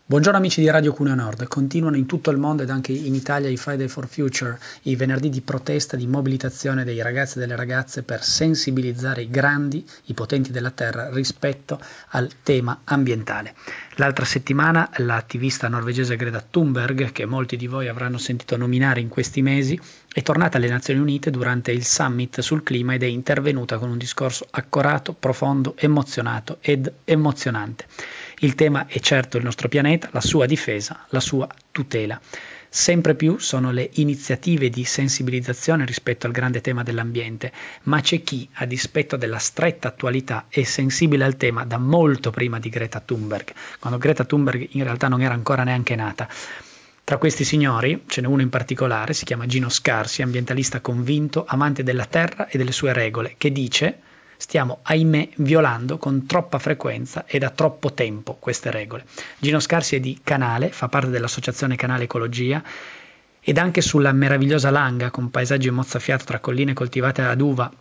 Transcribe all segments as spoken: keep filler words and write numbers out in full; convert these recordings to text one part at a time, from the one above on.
Buongiorno amici di Radio Cuneo Nord, continuano in tutto il mondo ed anche in Italia i Friday for Future, i venerdì di protesta, di mobilitazione dei ragazzi e delle ragazze per sensibilizzare i grandi, i potenti della terra rispetto al tema ambientale. L'altra settimana l'attivista norvegese Greta Thunberg, che molti di voi avranno sentito nominare in questi mesi, è tornata alle Nazioni Unite durante il summit sul clima ed è intervenuta con un discorso accorato, profondo, emozionato ed emozionante. Il tema è certo il nostro pianeta, la sua difesa, la sua tutela. Sempre più sono le iniziative di sensibilizzazione rispetto al grande tema dell'ambiente, ma c'è chi, a dispetto della stretta attualità, è sensibile al tema da molto prima di Greta Thunberg, quando Greta Thunberg in realtà non era ancora neanche nata. Tra questi signori ce n'è uno in particolare, si chiama Gino Scarsi, ambientalista convinto, amante della terra e delle sue regole, che dice: stiamo, ahimè, violando con troppa frequenza e da troppo tempo queste regole. Gino Scarsi è di Canale, fa parte dell'associazione Canale Ecologia ed anche sulla meravigliosa Langa, con paesaggi mozzafiato tra colline coltivate ad uva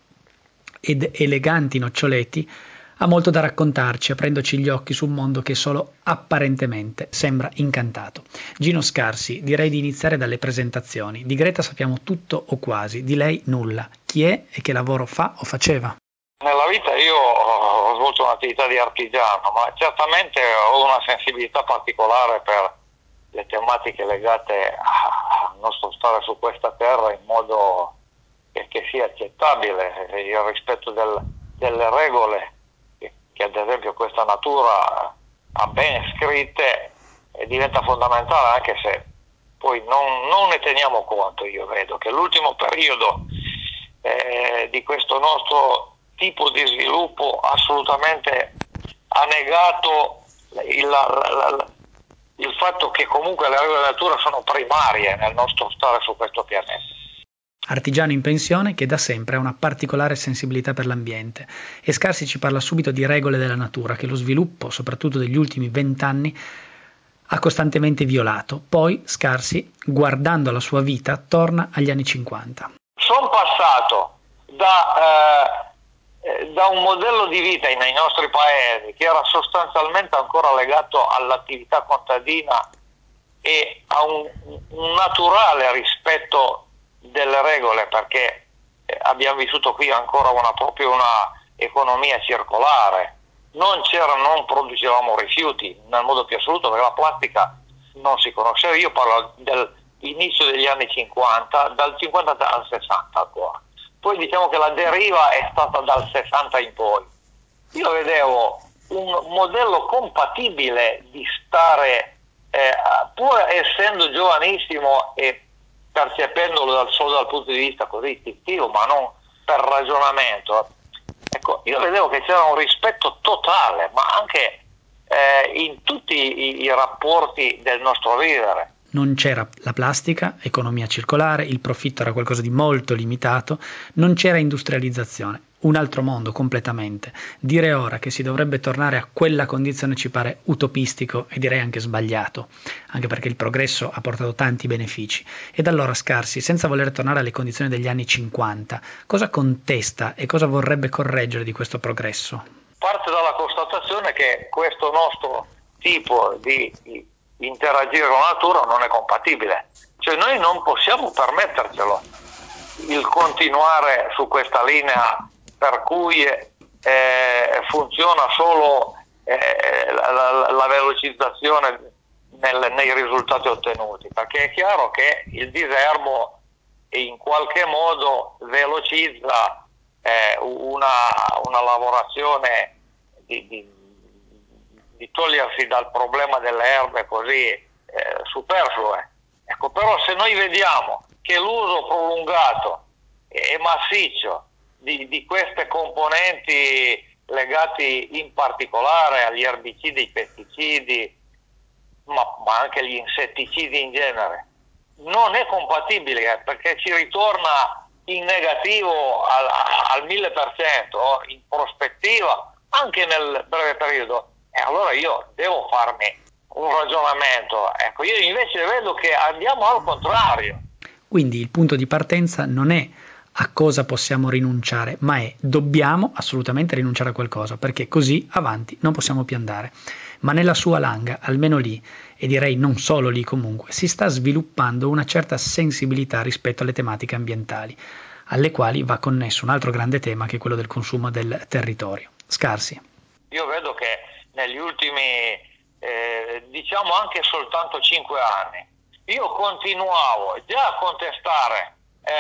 ed eleganti noccioleti, ha molto da raccontarci, aprendoci gli occhi su un mondo che solo apparentemente sembra incantato. Gino Scarsi, direi di iniziare dalle presentazioni. Di Greta sappiamo tutto o quasi, di lei nulla. Chi è e che lavoro fa o faceva? Nella vita io ho svolto un'attività di artigiano, ma certamente ho una sensibilità particolare per le tematiche legate al nostro stare su questa terra in modo che, che sia accettabile, il rispetto del, delle regole che, che ad esempio questa natura ha ben scritte e diventa fondamentale, anche se poi non, non ne teniamo conto. Io vedo che l'ultimo periodo eh, di questo nostro tipo di sviluppo assolutamente ha negato il, la, la, il fatto che comunque le regole della natura sono primarie nel nostro stare su questo pianeta. Artigiano in pensione che da sempre ha una particolare sensibilità per l'ambiente, e Scarsi ci parla subito di regole della natura che lo sviluppo, soprattutto degli ultimi vent'anni, ha costantemente violato. Poi Scarsi, guardando la sua vita, torna agli anni cinquanta. Sono passato da... Eh, da un modello di vita nei nostri paesi che era sostanzialmente ancora legato all'attività contadina e a un, un naturale rispetto delle regole, perché abbiamo vissuto qui ancora una proprio una economia circolare, non c'era, non producevamo rifiuti nel modo più assoluto, perché la plastica non si conosceva. Io parlo dell'inizio degli anni cinquanta, dal cinquanta al sessanta ancora. Poi diciamo che la deriva è stata dal sessanta in poi. Io vedevo un modello compatibile di stare, eh, pur essendo giovanissimo e percependolo dal, solo dal punto di vista così istintivo, ma non per ragionamento. Ecco, io vedevo che c'era un rispetto totale, ma anche eh, in tutti i, i rapporti del nostro vivere. Non c'era la plastica, economia circolare, il profitto era qualcosa di molto limitato, non c'era industrializzazione, un altro mondo completamente. Dire ora che si dovrebbe tornare a quella condizione ci pare utopistico e direi anche sbagliato, anche perché il progresso ha portato tanti benefici. Ed allora Scarsi, senza voler tornare alle condizioni degli anni cinquanta, cosa contesta e cosa vorrebbe correggere di questo progresso? Parte dalla constatazione che questo nostro tipo di, di interagire con la natura non è compatibile, cioè noi non possiamo permettercelo il continuare su questa linea per cui eh, funziona solo eh, la, la, la velocizzazione nel, nei risultati ottenuti, perché è chiaro che il diserbo in qualche modo velocizza eh, una, una lavorazione di, di di togliersi dal problema delle erbe così eh, superflue. Ecco, però se noi vediamo che l'uso prolungato e massiccio di, di queste componenti legati in particolare agli erbicidi, ai pesticidi, ma, ma anche agli insetticidi in genere, non è compatibile, perché ci ritorna in negativo al, al mille per cento in prospettiva, anche nel breve periodo. E allora io devo farmi un ragionamento. Ecco, io invece vedo che andiamo al contrario. Quindi il punto di partenza non è a cosa possiamo rinunciare, ma è dobbiamo assolutamente rinunciare a qualcosa, perché così avanti non possiamo più andare. ma nella sua langa, almeno lì, e direi non solo lì comunque, si sta sviluppando una certa sensibilità rispetto alle tematiche ambientali, alle quali va connesso un altro grande tema che è quello del consumo del territorio. Scarsi. Io vedo che negli ultimi, eh, diciamo anche soltanto cinque anni, io continuavo già a contestare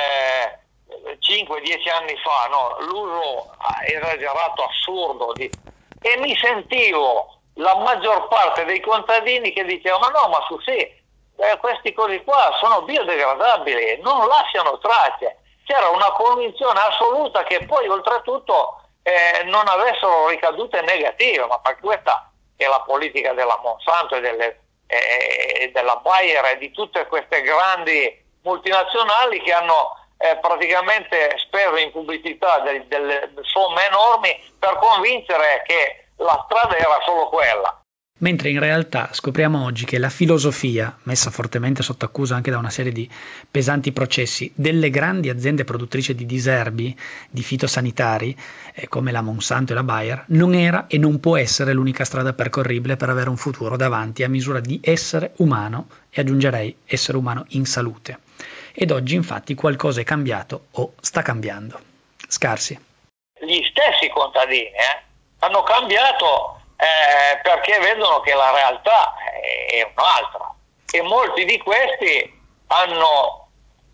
eh, cinque dieci anni fa no, l'uso esagerato, assurdo, di, e mi sentivo la maggior parte dei contadini che dicevano ma no, ma su sì, eh, questi cosi qua sono biodegradabili, non lasciano tracce. C'era una convinzione assoluta che poi oltretutto eh, non avessero ricadute negative, ma perché questa è la politica della Monsanto e delle, eh, della Bayer e di tutte queste grandi multinazionali che hanno eh, praticamente speso in pubblicità delle, delle somme enormi per convincere che la strada era solo quella. Mentre in realtà scopriamo oggi che la filosofia, messa fortemente sotto accusa anche da una serie di pesanti processi, delle grandi aziende produttrici di diserbi, di fitosanitari, eh, come la Monsanto e la Bayer, non era e non può essere l'unica strada percorribile per avere un futuro davanti a misura di essere umano, e aggiungerei essere umano in salute. Ed oggi infatti qualcosa è cambiato o sta cambiando. Scarsi. Gli stessi contadini eh, hanno cambiato Eh, perché vedono che la realtà è un'altra e molti di questi hanno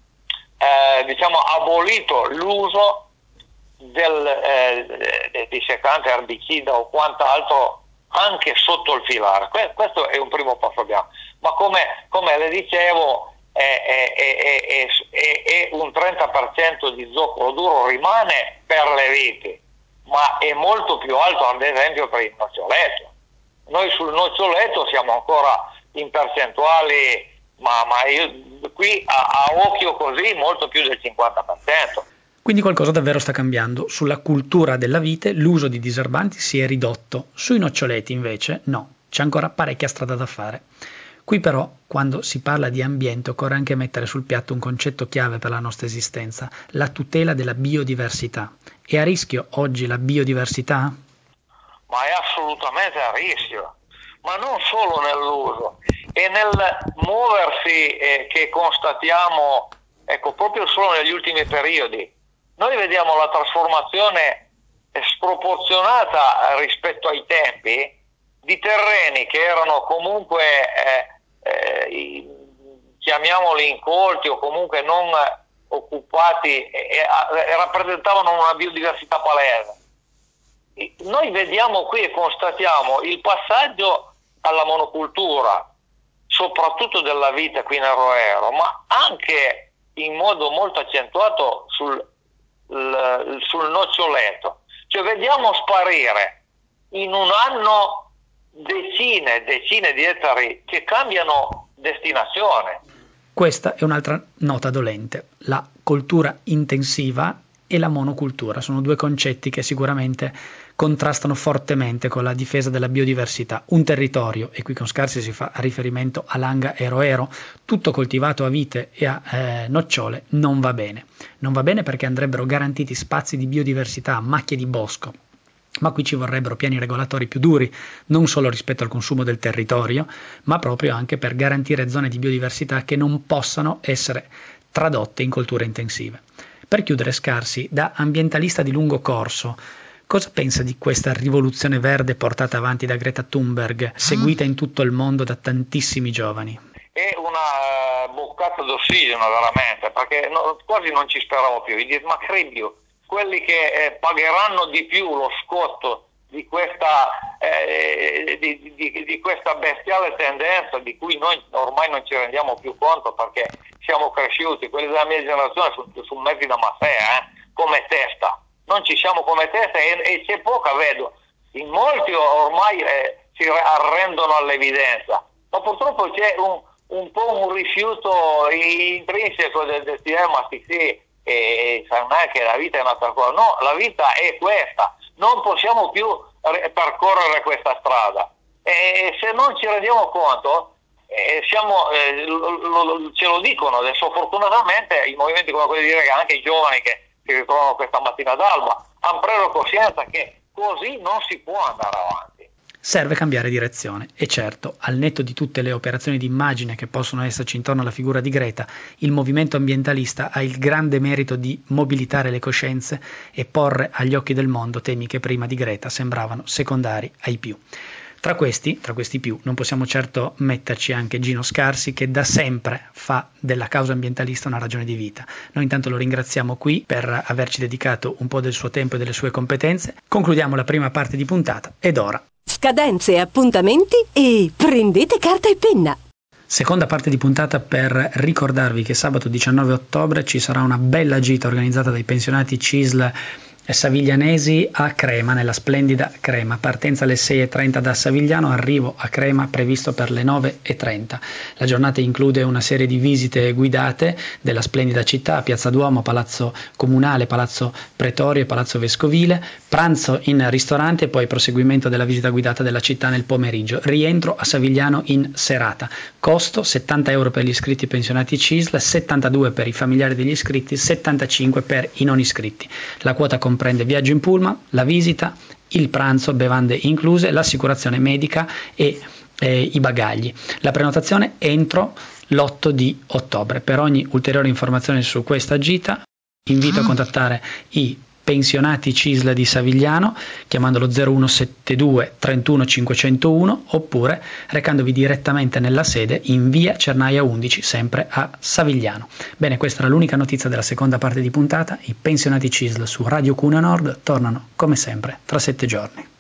eh, diciamo abolito l'uso del eh, dissecante erbicida o quant'altro anche sotto il filare. Que- questo è un primo passo abbiamo. Ma come, come le dicevo è, è, è, è, è, è un trenta per cento di zoccolo duro rimane per le viti, ma è molto più alto ad esempio per il noccioletto. Noi sul noccioletto siamo ancora in percentuali, ma, ma io qui a, a occhio così molto più del cinquanta per cento. Quindi qualcosa davvero sta cambiando. Sulla cultura della vite l'uso di diserbanti si è ridotto, sui noccioleti invece no, c'è ancora parecchia strada da fare. Qui però, quando si parla di ambiente, occorre anche mettere sul piatto un concetto chiave per la nostra esistenza, la tutela della biodiversità. È a rischio oggi la biodiversità? Ma è assolutamente a rischio, ma non solo nell'uso, e nel muoversi eh, che constatiamo, ecco, proprio solo negli ultimi periodi. Noi vediamo la trasformazione sproporzionata rispetto ai tempi di terreni che erano comunque eh, eh, chiamiamoli incolti o comunque non occupati e, e rappresentavano una biodiversità palese. Noi vediamo qui e constatiamo il passaggio alla monocultura, soprattutto della vite qui nel Roero, ma anche in modo molto accentuato sul, l, sul noccioletto. Cioè vediamo sparire in un anno decine e decine di ettari che cambiano destinazione. Questa è un'altra nota dolente. La coltura intensiva e la monocultura sono due concetti che sicuramente contrastano fortemente con la difesa della biodiversità. Un territorio, e qui con Scarsi si fa riferimento a Langa e Roero, tutto coltivato a vite e a eh, nocciole, non va bene. Non va bene perché andrebbero garantiti spazi di biodiversità, macchie di bosco. Ma qui ci vorrebbero piani regolatori più duri, non solo rispetto al consumo del territorio, ma proprio anche per garantire zone di biodiversità che non possano essere tradotte in colture intensive. Per chiudere, Scarsi, da ambientalista di lungo corso, cosa pensa di questa rivoluzione verde portata avanti da Greta Thunberg, seguita in tutto il mondo da tantissimi giovani? È una boccata d'ossigeno veramente, perché no, quasi non ci speravo più. I dismacribio, quelli che eh, pagheranno di più lo scotto di questa, eh, di, di, di questa bestiale tendenza di cui noi ormai non ci rendiamo più conto perché siamo cresciuti, quelli della mia generazione sono su mezzi da Massea, eh, come testa. Non ci siamo come testa e, e c'è poca, vedo. In molti ormai eh, si arrendono all'evidenza, ma purtroppo c'è un, un po' un rifiuto intrinseco del, del dire ma sì sì, e sai mai che la vita è un'altra cosa. No, la vita è questa, non possiamo più re- percorrere questa strada e se non ci rendiamo conto eh, siamo, eh, lo, lo, ce lo dicono adesso fortunatamente i movimenti come quelli di Lega, anche i giovani che si ritrovano questa mattina d'alba hanno preso coscienza che così non si può andare avanti. serve cambiare direzione. E certo, al netto di tutte le operazioni di immagine che possono esserci intorno alla figura di Greta, il movimento ambientalista ha il grande merito di mobilitare le coscienze e porre agli occhi del mondo temi che prima di Greta sembravano secondari ai più. Tra questi, tra questi più, non possiamo certo metterci anche Gino Scarsi, che da sempre fa della causa ambientalista una ragione di vita. Noi intanto lo ringraziamo qui per averci dedicato un po' del suo tempo e delle sue competenze. Concludiamo la prima parte di puntata ed ora scadenze, appuntamenti e prendete carta e penna. Seconda parte di puntata per ricordarvi che sabato diciannove ottobre ci sarà una bella gita organizzata dai pensionati C I S L saviglianesi a Crema, nella splendida Crema. Partenza alle sei e trenta da Savigliano, arrivo a Crema previsto per le nove e trenta. La giornata include una serie di visite guidate della splendida città, Piazza Duomo, Palazzo Comunale, Palazzo Pretorio e Palazzo Vescovile, pranzo in ristorante e poi proseguimento della visita guidata della città nel pomeriggio. Rientro a Savigliano in serata. Costo settanta euro per gli iscritti pensionati C I S L, settantadue per i familiari degli iscritti, settantacinque per i non iscritti. La quota comprende viaggio in pullman, la visita, il pranzo, bevande incluse, l'assicurazione medica e eh, i bagagli. La prenotazione entro l'otto di ottobre. Per ogni ulteriore informazione su questa gita invito a contattare i pensionati C I S L di Savigliano chiamandolo zero uno sette due trentuno cinquecentouno oppure recandovi direttamente nella sede in via Cernaia undici, sempre a Savigliano. Bene, questa era l'unica notizia della seconda parte di puntata. I pensionati C I S L su Radio Cuneo Nord tornano come sempre tra sette giorni.